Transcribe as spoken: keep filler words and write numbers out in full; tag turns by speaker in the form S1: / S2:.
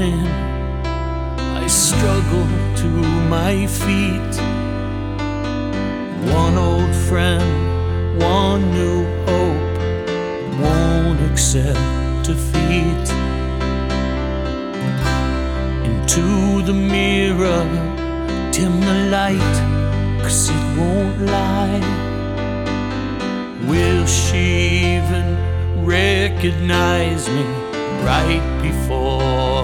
S1: morning I struggle to my feet. One old friend, one new hope, won't accept defeat. Into the mirror, dim the light, 'cause it won't lie. Will she even recognize me right before